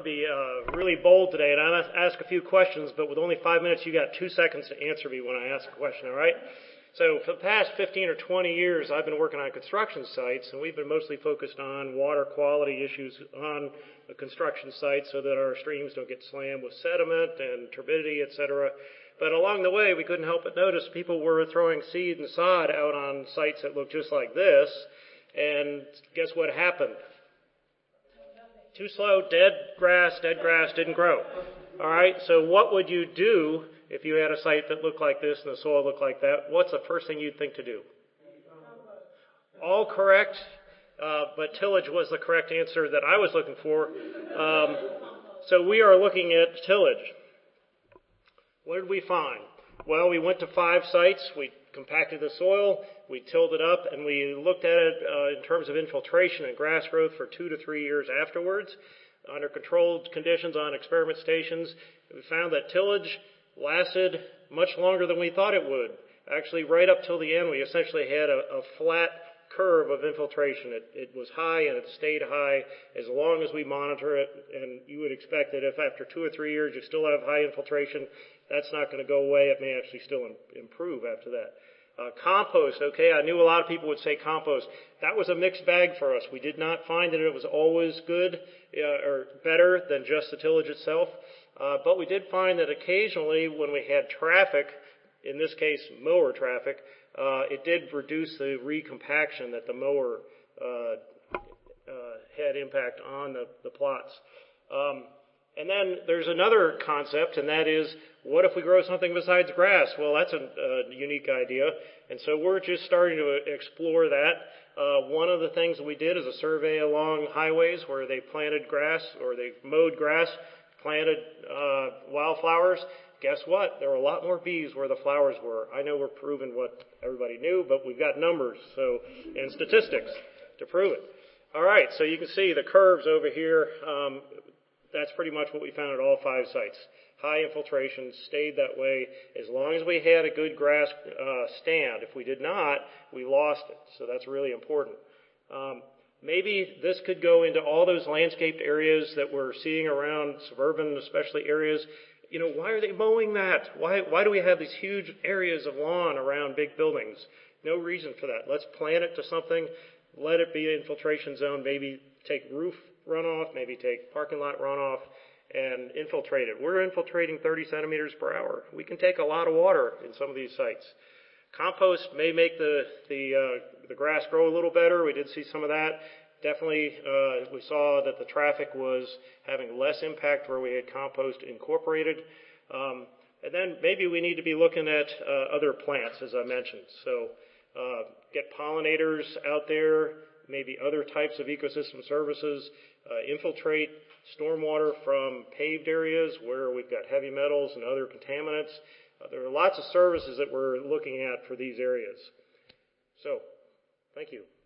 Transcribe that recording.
going to be really bold today, and I'm going to ask a few questions, but with only 5 minutes, you got 2 seconds to answer me when I ask a question, all right? So for the past 15 or 20 years, I've been working on construction sites, and we've been mostly focused on water quality issues on the construction sites so that our streams don't get slammed with sediment and turbidity, et cetera. But along the way, we couldn't help but notice people were throwing seed and sod out on sites that looked just like this, and guess what happened? Too slow, dead grass didn't grow. All right, so what would you do if you had a site that looked like this and the soil looked like that? What's the first thing you'd think to do? All correct, but tillage was the correct answer that I was looking for. So we are looking at tillage. What did we find? Well, we went to 5 sites. We compacted the soil, we tilled it up, and we looked at it in terms of infiltration and grass growth for 2 to 3 years afterwards. Under controlled conditions on experiment stations, we found that tillage lasted much longer than we thought it would. Actually, right up till the end, we essentially had a flat curve of infiltration. It was high and it stayed high as long as we monitor it, and you would expect that if after 2 or 3 years you still have high infiltration, that's not going to go away. It may actually still improve after that. Compost, okay, I knew a lot of people would say compost. That was a mixed bag for us. We did not find that it was always good or better than just the tillage itself, but we did find that occasionally when we had traffic, in this case mower traffic, it did reduce the recompaction that the mower had impact on the plots. And then there's another concept, and that is, what if we grow something besides grass? Well, that's a unique idea, and so we're just starting to explore that. One of the things that we did is a survey along highways where they planted grass, or they mowed grass, planted wildflowers. Guess what? There were a lot more bees where the flowers were. I know we're proving what everybody knew, but we've got numbers and statistics to prove it. All right, so you can see the curves over here. That's pretty much what we found at all 5 sites. High infiltration, stayed that way as long as we had a good grass stand. If we did not, we lost it. So that's really important. Maybe this could go into all those landscaped areas that we're seeing around suburban, especially areas. You know, why are they mowing that? Why do we have these huge areas of lawn around big buildings? No reason for that. Let's plant it to something. Let it be an infiltration zone. Maybe take roof runoff, maybe take parking lot runoff, and infiltrate it. We're infiltrating 30 centimeters per hour. We can take a lot of water in some of these sites. Compost may make the grass grow a little better. We did see some of that. Definitely, we saw that the traffic was having less impact where we had compost incorporated. And then maybe we need to be looking at other plants, as I mentioned. So get pollinators out there, maybe other types of ecosystem services, infiltrate stormwater from paved areas where we've got heavy metals and other contaminants. There are lots of services that we're looking at for these areas. So, thank you.